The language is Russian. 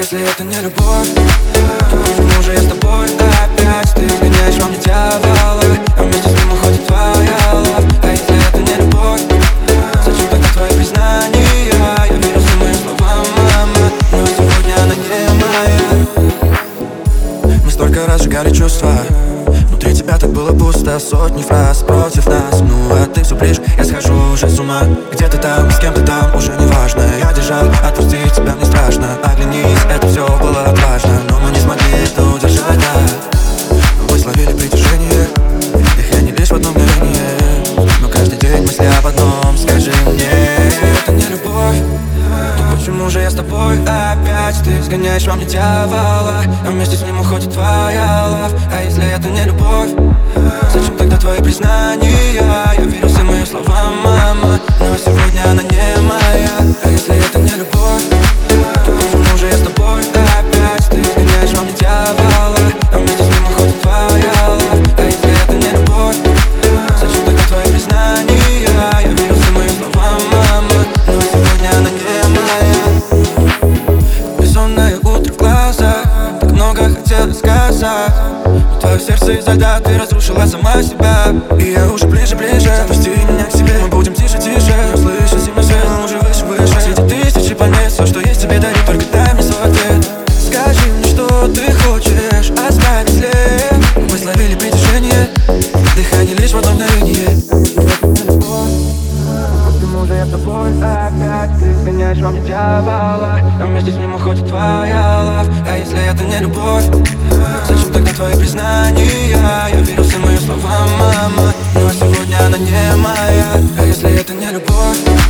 если это не любовь, то почему же я с тобой опять? Ты изгоняешь во мне дьявола, а вместе с ним уходит твоя лав. А если это не любовь, зачем тогда твои признания? Я верю всем моим словам, мама, но сегодня она не моя. Мы столько раз сжигали чувства, внутри тебя так было пусто, сотни фраз против нас. Ну а ты все ближе, я схожу уже с ума. Где ты там, с кем ты там, уже не важно. Я держал, отпустить тебя мне страшно. Оглянись, это все было отважно, но мы не смогли это удержать, да. Мы словили притяжение, дыхание лишь в одно мгновение. Но каждый день мысли об одном, скажи мне, это не любовь, то почему же я с тобой опять? Ты изгоняешь во мне дьявола, а вместе с ним уходит твоя лав. А если это не любовь, зачем тогда твои признания? Я верю всем моим словам, мама, но сегодня она не моя. А если это не любовь, то почему же я с тобой опять? Ты изгоняешь во мне дьявола, а вместе с ним уходит твоя лав. А если это не любовь, зачем тогда твои признания? Я верю всем моим словам, мама, но сегодня она не моя. Бессонное утро в глазах, так много хотела сказать, но твое сердце изо льда, ты разрушила сама себя. И я уже ближе, запусти меня к себе. Мы будем тише, не услышишь зимний свет, мы уже выше. Среди тысячи планет, все, что есть тебе дарит, только дай мне свой ответ. Скажи мне, что ты хочешь, оставить след. Мы словили притяжение, дыхание лишь в одно мгновение. Почему же я с тобой опять? Ты изгоняешь во мне дьявола, а вместе с ним уходит твоя лав. А если это не любовь, зачем тогда твои признания? Я верю всем моим словам, мама, но сегодня она не моя. А если это не любовь,